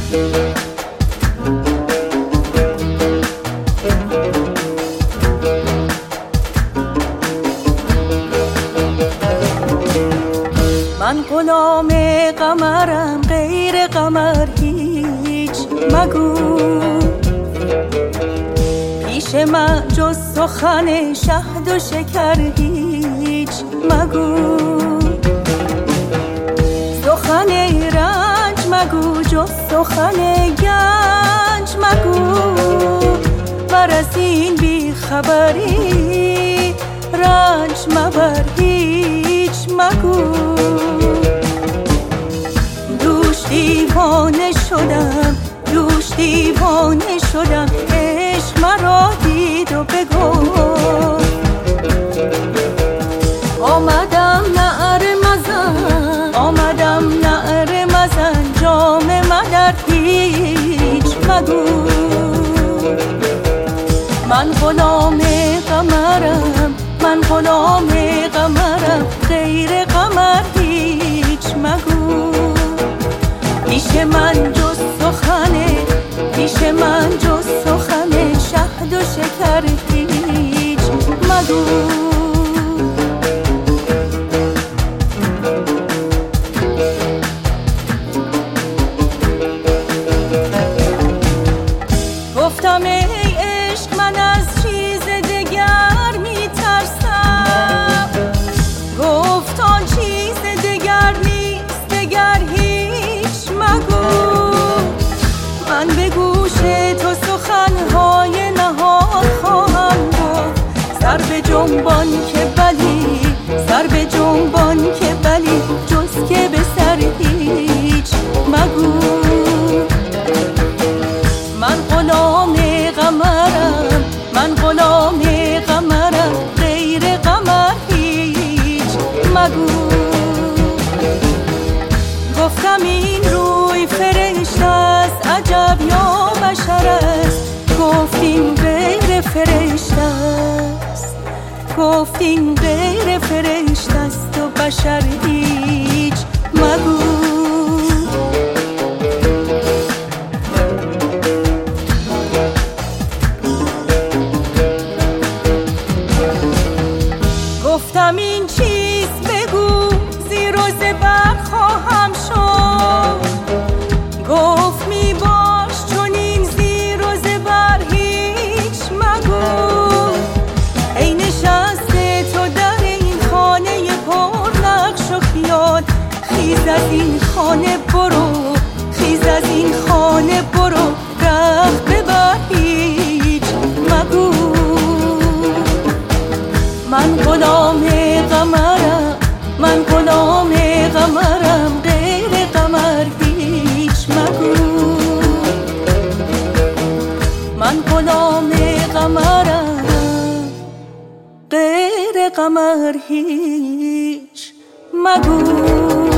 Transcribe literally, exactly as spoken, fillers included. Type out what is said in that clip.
من غلام قمرم، غیر قمر هیچ مگو. پیش من جز سخن شهد و شکر هیچ مگو. سخن رنج مگو، جز سخن گنج مگو. ور از این بی خبری رنج مبر هیچ مگو. دوش دیوانه شدم، دوش دیوانه شدم، عشق مرا دید و بگفت. آمدم نعره مزن، آمدم نعره مزن، جام مدر هیچ مگو. من غلام قمرم، من غلام قمرم، غیر قمر هیچ مگو. پیش من جز سخن، پیش من جز سخن شهد و شکر هیچ مگو. گفتم ای عشق من از چیز دگر می ترسم. گفت آن چیز دگر نیست، دگر هیچ مگو. من به گوش تو سخنهای نهان خواهم گفت. سر به جنبان که بلی، سر به جنبان که بلی، جز که به سر هیچ مگو. من غلام قمرم، من غلام قمرم، غیر قمر هیچ مگو. گفتم این روی فرشته است، عجب یا بشر است. گفتیم غیر فرشته است، گفتیم غیر فرشته است و بشر هیچ مگو. گفتم این چیز بگو، زیر و زبر خواهم شد. گفت می باش چون این زیر و زبر هیچ مگو. ای نشسته تو در این خانه پر نقش و خیال، خیز از این خانه برو، خیز از این خانه برو، رخت ببر هیچ مگو. من غلام قمرم، من غلام قمرم، غیر قمر هیچ مگو. من غلام قمرم، غیر قمر هیچ مگو.